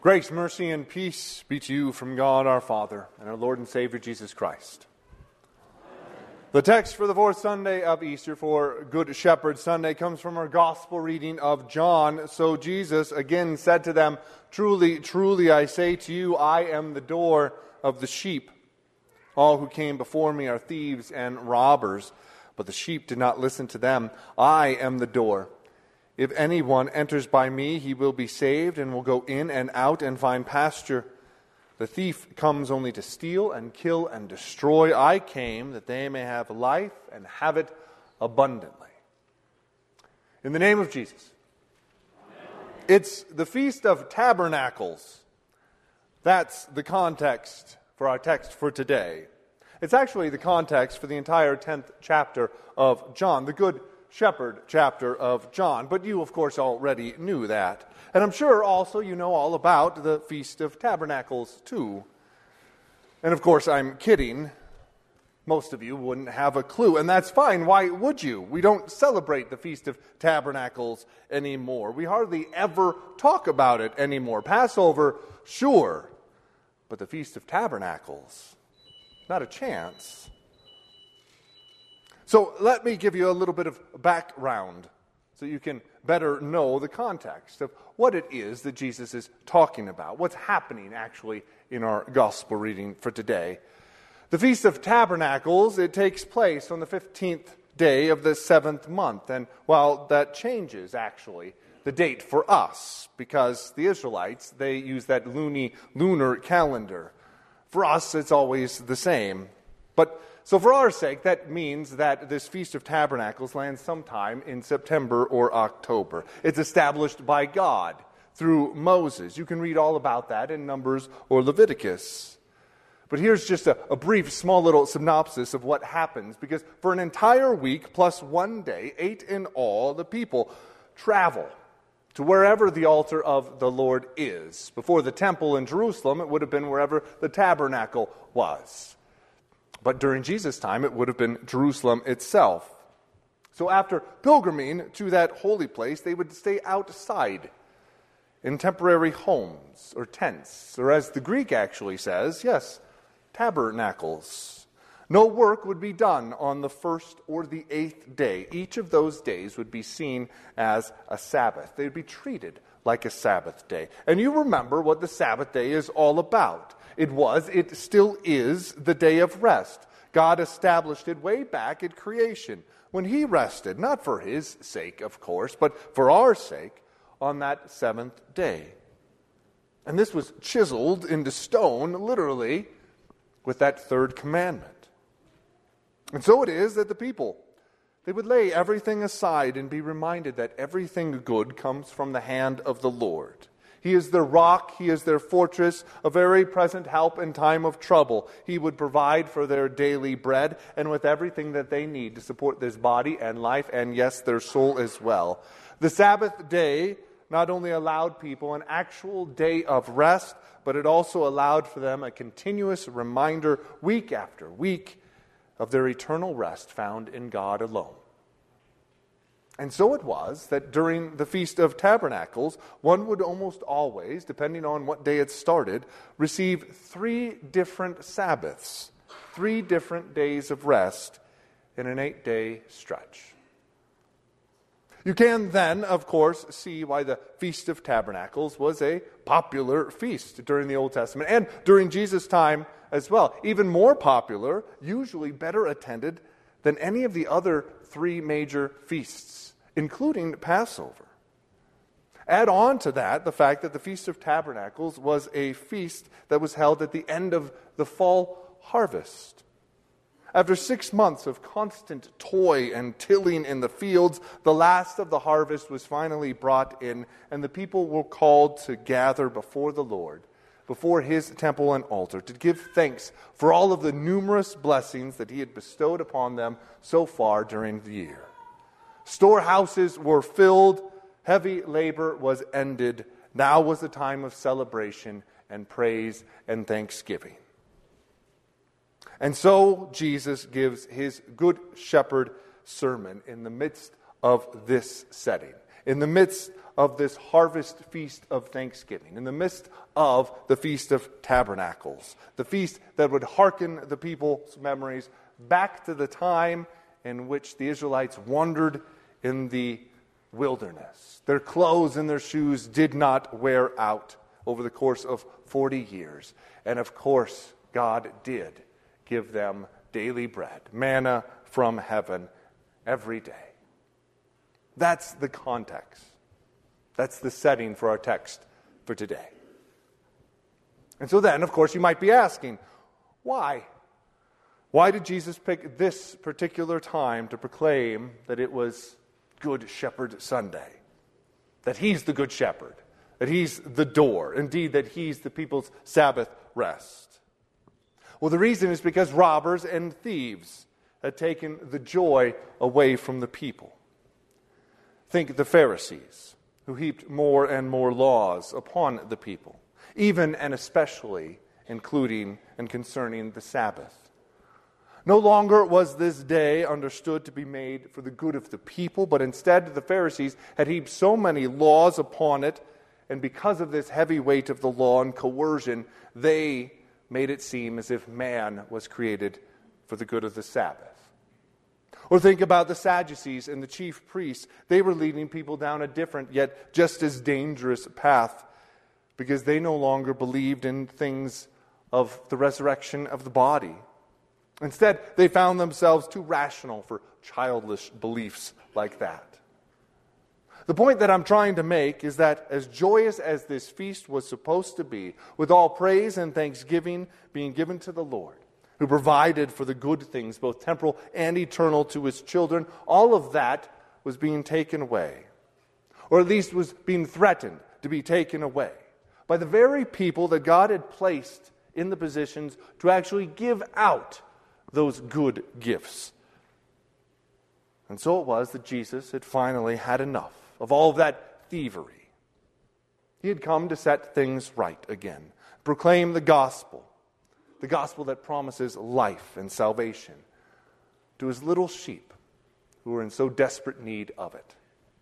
Grace, mercy, and peace be to you from God our Father and our Lord and Savior Jesus Christ. The text for the fourth Sunday of Easter, for Good Shepherd Sunday, comes from our gospel reading of John. So Jesus again said to them, "Truly, truly, I say to you, I am the door of the sheep. All who came before me are thieves and robbers, but the sheep did not listen to them. I am the door. If anyone enters by me, he will be saved and will go in and out and find pasture. The thief comes only to steal and kill and destroy. I came that they may have life and have it abundantly." In the name of Jesus. Amen. It's the Feast of Tabernacles. That's the context for our text for today. It's actually the context for the entire 10th chapter of John, the Good Shepherd chapter of John. But you, of course, already knew that. And I'm sure also you know all about the Feast of Tabernacles, too. And of course, I'm kidding. Most of you wouldn't have a clue, and that's fine. Why would you? We don't celebrate the Feast of Tabernacles anymore. We hardly ever talk about it anymore. Passover, sure. But the Feast of Tabernacles, not a chance. So let me give you a little bit of background so you can better know the context of what it is that Jesus is talking about, what's happening actually in our gospel reading for today. The Feast of Tabernacles, it takes place on the 15th day of the 7th month. And while that changes actually the date for us, because the Israelites, they use that lunar calendar. For us, it's always the same. So for our sake, that means that this Feast of Tabernacles lands sometime in September or October. It's established by God through Moses. You can read all about that in Numbers or Leviticus. But here's just a brief, small little synopsis of what happens, because for an entire week plus one day, 8 in all, the people travel to wherever the altar of the Lord is. Before the temple in Jerusalem, it would have been wherever the tabernacle was. But during Jesus' time, it would have been Jerusalem itself. So after pilgriming to that holy place, they would stay outside in temporary homes or tents, or as the Greek actually says, yes, tabernacles. No work would be done on the 1st or the 8th day. Each of those days would be seen as a Sabbath. They would be treated like a Sabbath day. And you remember what the Sabbath day is all about. It still is the day of rest. God established it way back at creation when He rested, not for His sake, of course, but for our sake on that 7th day. And this was chiseled into stone, literally, with that third commandment. And so it is that the people, they would lay everything aside and be reminded that everything good comes from the hand of the Lord. He is their rock, He is their fortress, a very present help in time of trouble. He would provide for their daily bread and with everything that they need to support this body and life and, yes, their soul as well. The Sabbath day not only allowed people an actual day of rest, but it also allowed for them a continuous reminder week after week of their eternal rest found in God alone. And so it was that during the Feast of Tabernacles, one would almost always, depending on what day it started, receive 3 different Sabbaths, 3 different days of rest in an 8-day stretch. You can then, of course, see why the Feast of Tabernacles was a popular feast during the Old Testament and during Jesus' time as well. Even more popular, usually better attended than any of the other 3 major feasts, including Passover. Add on to that the fact that the Feast of Tabernacles was a feast that was held at the end of the fall harvest. After 6 months of constant toil and tilling in the fields, the last of the harvest was finally brought in, and the people were called to gather before the Lord, before His temple and altar, to give thanks for all of the numerous blessings that He had bestowed upon them so far during the year. Storehouses were filled, heavy labor was ended. Now was the time of celebration and praise and thanksgiving. And so Jesus gives His Good Shepherd sermon in the midst of this setting, in the midst of this harvest feast of Thanksgiving, in the midst of the Feast of Tabernacles, the feast that would hearken the people's memories back to the time in which the Israelites wandered in the wilderness. Their clothes and their shoes did not wear out over the course of 40 years. And of course, God did give them daily bread, manna from heaven every day. That's the context. That's the setting for our text for today. And so then, of course, you might be asking, why? Why did Jesus pick this particular time to proclaim that it was Good Shepherd Sunday? That he's the Good Shepherd, that he's the door, indeed that he's the people's Sabbath rest. Well, the reason is because robbers and thieves had taken the joy away from the people. Think the Pharisees, who heaped more and more laws upon the people, even and especially including and concerning the Sabbath. No longer was this day understood to be made for the good of the people, but instead the Pharisees had heaped so many laws upon it, and because of this heavy weight of the law and coercion, they made it seem as if man was created for the good of the Sabbath. Or think about the Sadducees and the chief priests. They were leading people down a different, yet just as dangerous path, because they no longer believed in things of the resurrection of the body. Instead, they found themselves too rational for childish beliefs like that. The point that I'm trying to make is that as joyous as this feast was supposed to be, with all praise and thanksgiving being given to the Lord, who provided for the good things, both temporal and eternal, to his children, all of that was being taken away, or at least was being threatened to be taken away by the very people that God had placed in the positions to actually give out those good gifts. And so it was that Jesus had finally had enough of all of that thievery. He had come to set things right again, proclaim the gospel that promises life and salvation to his little sheep who were in so desperate need of it.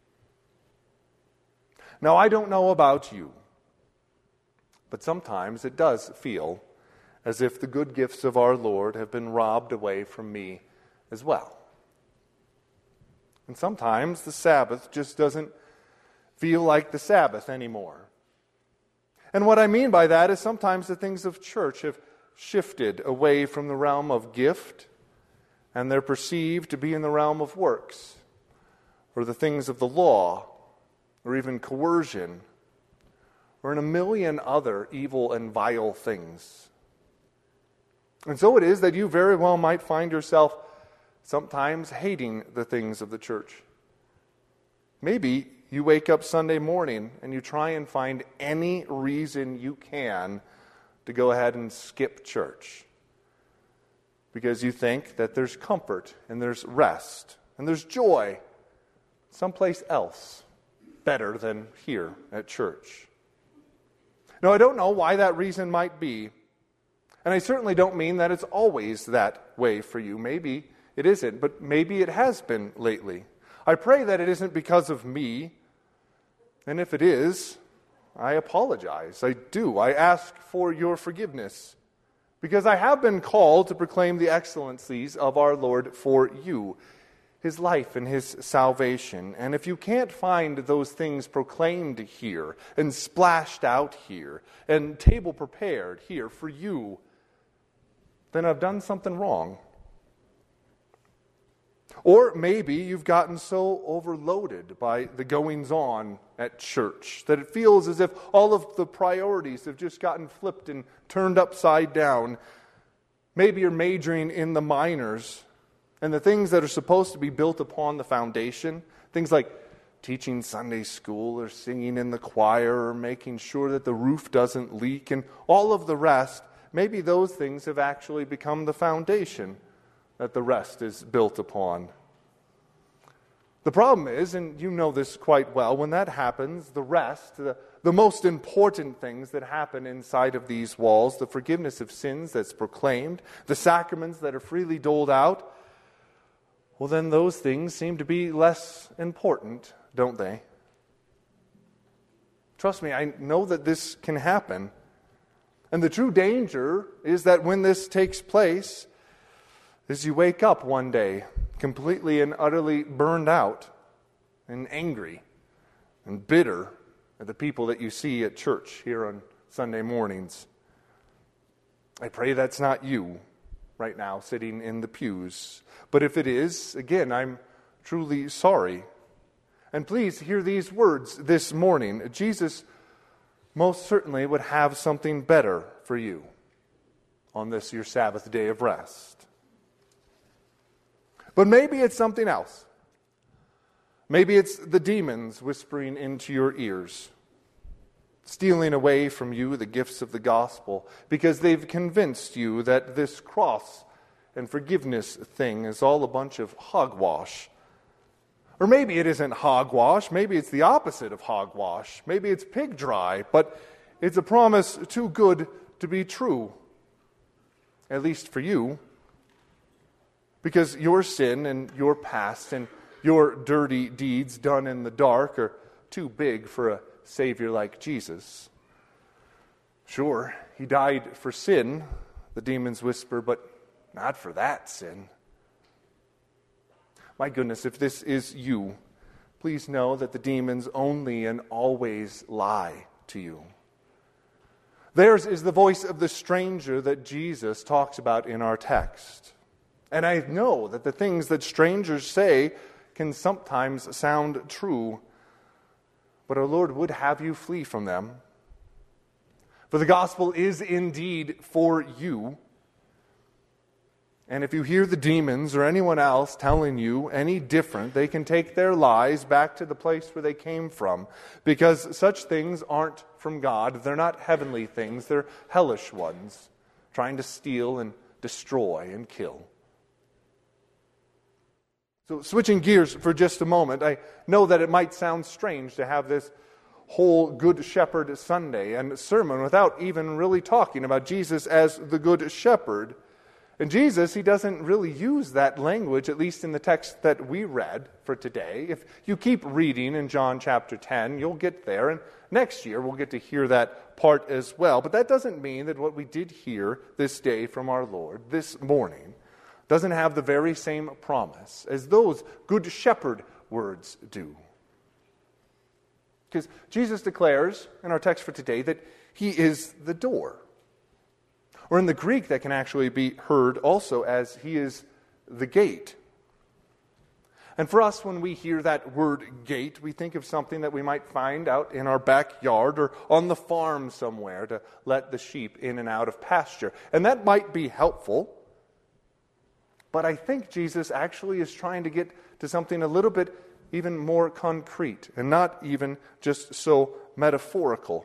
Now, I don't know about you, but sometimes it does feel as if the good gifts of our Lord have been robbed away from me as well. And sometimes the Sabbath just doesn't feel like the Sabbath anymore. And what I mean by that is sometimes the things of church have shifted away from the realm of gift, and they're perceived to be in the realm of works, or the things of the law, or even coercion, or in a million other evil and vile things. And so it is that you very well might find yourself sometimes hating the things of the church. Maybe you wake up Sunday morning and you try and find any reason you can to go ahead and skip church, because you think that there's comfort and there's rest and there's joy someplace else better than here at church. Now, I don't know why that reason might be, and I certainly don't mean that it's always that way for you. Maybe it isn't, but maybe it has been lately. I pray that it isn't because of me, and if it is, I apologize. I do. I ask for your forgiveness, because I have been called to proclaim the excellencies of our Lord for you, his life and his salvation. And if you can't find those things proclaimed here and splashed out here and table prepared here for you, then I've done something wrong. Or maybe you've gotten so overloaded by the goings-on at church that it feels as if all of the priorities have just gotten flipped and turned upside down. Maybe you're majoring in the minors and the things that are supposed to be built upon the foundation, things like teaching Sunday school or singing in the choir or making sure that the roof doesn't leak and all of the rest. Maybe those things have actually become the foundation that the rest is built upon. The problem is, and you know this quite well, when that happens, the rest, the most important things that happen inside of these walls, the forgiveness of sins that's proclaimed, the sacraments that are freely doled out, well then those things seem to be less important, don't they? Trust me, I know that this can happen. And the true danger is that when this takes place, is you wake up one day completely and utterly burned out and angry and bitter at the people that you see at church here on Sunday mornings. I pray that's not you right now sitting in the pews. But if it is, again, I'm truly sorry. And please hear these words this morning. Jesus most certainly would have something better for you on this your Sabbath day of rest. But maybe it's something else. Maybe it's the demons whispering into your ears, stealing away from you the gifts of the gospel because they've convinced you that this cross and forgiveness thing is all a bunch of hogwash. Or maybe it isn't hogwash. Maybe it's the opposite of hogwash. Maybe it's pig dry, but it's a promise too good to be true, at least for you, because your sin and your past and your dirty deeds done in the dark are too big for a Savior like Jesus. Sure, he died for sin, the demons whisper, but not for that sin. My goodness, if this is you, please know that the demons only and always lie to you. Theirs is the voice of the stranger that Jesus talks about in our text. And I know that the things that strangers say can sometimes sound true, but our Lord would have you flee from them. For the gospel is indeed for you. And if you hear the demons or anyone else telling you any different, they can take their lies back to the place where they came from, because such things aren't from God. They're not heavenly things. They're hellish ones, trying to steal and destroy and kill. So switching gears for just a moment, I know that it might sound strange to have this whole Good Shepherd Sunday and sermon without even really talking about Jesus as the Good Shepherd. And Jesus, he doesn't really use that language, at least in the text that we read for today. If you keep reading in John chapter 10, you'll get there, and next year we'll get to hear that part as well. But that doesn't mean that what we did hear this day from our Lord, this morning, doesn't have the very same promise as those Good Shepherd words do. Because Jesus declares in our text for today that he is the door. Or in the Greek, that can actually be heard also as he is the gate. And for us, when we hear that word gate, we think of something that we might find out in our backyard or on the farm somewhere to let the sheep in and out of pasture. And that might be helpful. But I think Jesus actually is trying to get to something a little bit even more concrete and not even just so metaphorical.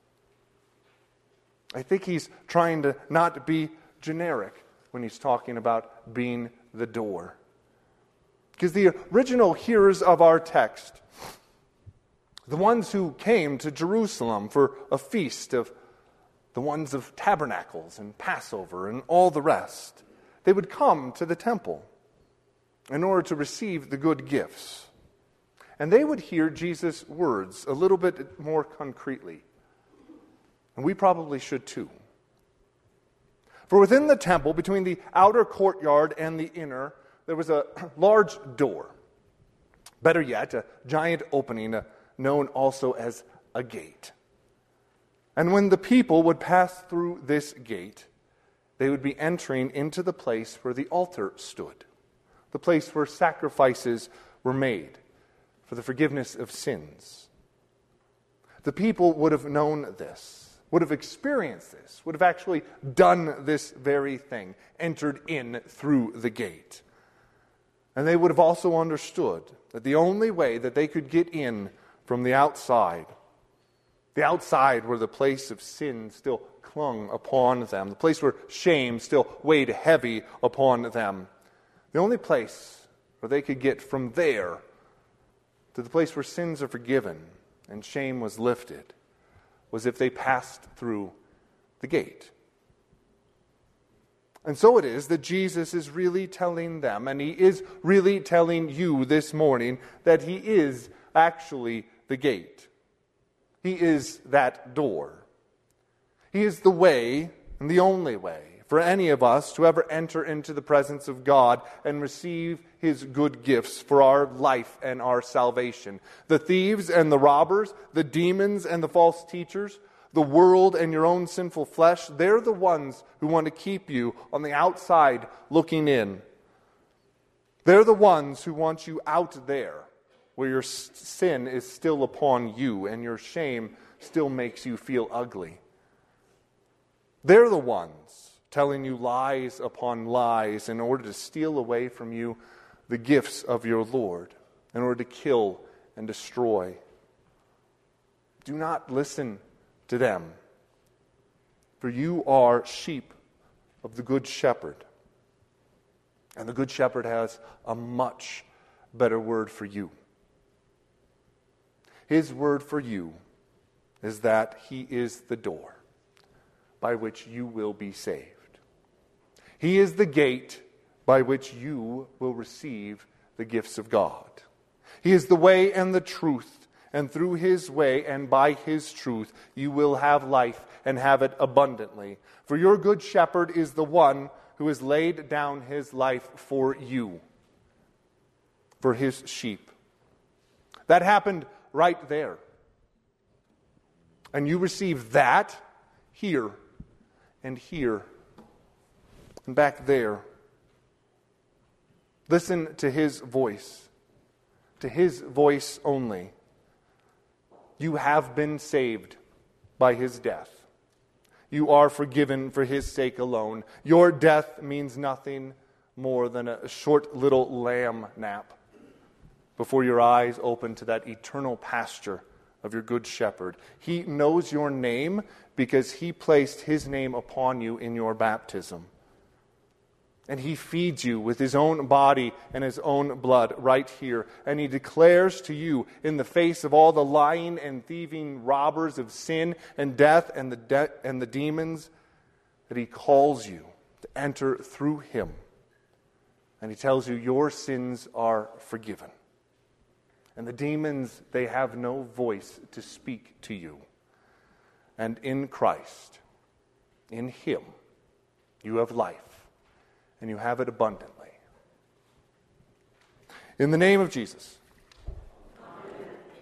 I think he's trying to not be generic when he's talking about being the door. Because the original hearers of our text, the ones who came to Jerusalem for a feast of the ones of tabernacles and Passover and all the rest, they would come to the temple in order to receive the good gifts. And they would hear Jesus' words a little bit more concretely. And we probably should too. For within the temple, between the outer courtyard and the inner, there was a large door. Better yet, a giant opening known also as a gate. And when the people would pass through this gate, they would be entering into the place where the altar stood, the place where sacrifices were made for the forgiveness of sins. The people would have known this, would have experienced this, would have actually done this very thing, entered in through the gate. And they would have also understood that the only way that they could get in from the outside where the place of sin still clung upon them, the place where shame still weighed heavy upon them, the only place where they could get from there to the place where sins are forgiven and shame was lifted was if they passed through the gate. And so it is that Jesus is really telling them, and he is really telling you this morning, that he is actually the gate. He is that door. He is the way and the only way for any of us to ever enter into the presence of God and receive His good gifts for our life and our salvation. The thieves and the robbers, the demons and the false teachers, the world and your own sinful flesh, they're the ones who want to keep you on the outside looking in. They're the ones who want you out there, where your sin is still upon you and your shame still makes you feel ugly. They're the ones telling you lies upon lies in order to steal away from you the gifts of your Lord, in order to kill and destroy. Do not listen to them, for you are sheep of the Good Shepherd. And the Good Shepherd has a much better word for you. His word for you is that He is the door by which you will be saved. He is the gate by which you will receive the gifts of God. He is the way and the truth, and through His way and by His truth you will have life and have it abundantly. For your Good Shepherd is the one who has laid down His life for you, for His sheep. That happened right there. And you receive that here and here and back there. Listen to His voice only. You have been saved by His death. You are forgiven for His sake alone. Your death means nothing more than a short little lamb nap before your eyes open to that eternal pasture of your Good Shepherd. He knows your name because He placed His name upon you in your baptism. And He feeds you with His own body and His own blood right here. And He declares to you, in the face of all the lying and thieving robbers of sin and death and the demons, that He calls you to enter through Him. And He tells you your sins are forgiven. And the demons, they have no voice to speak to you. And in Christ, in Him, you have life. And you have it abundantly. In the name of Jesus,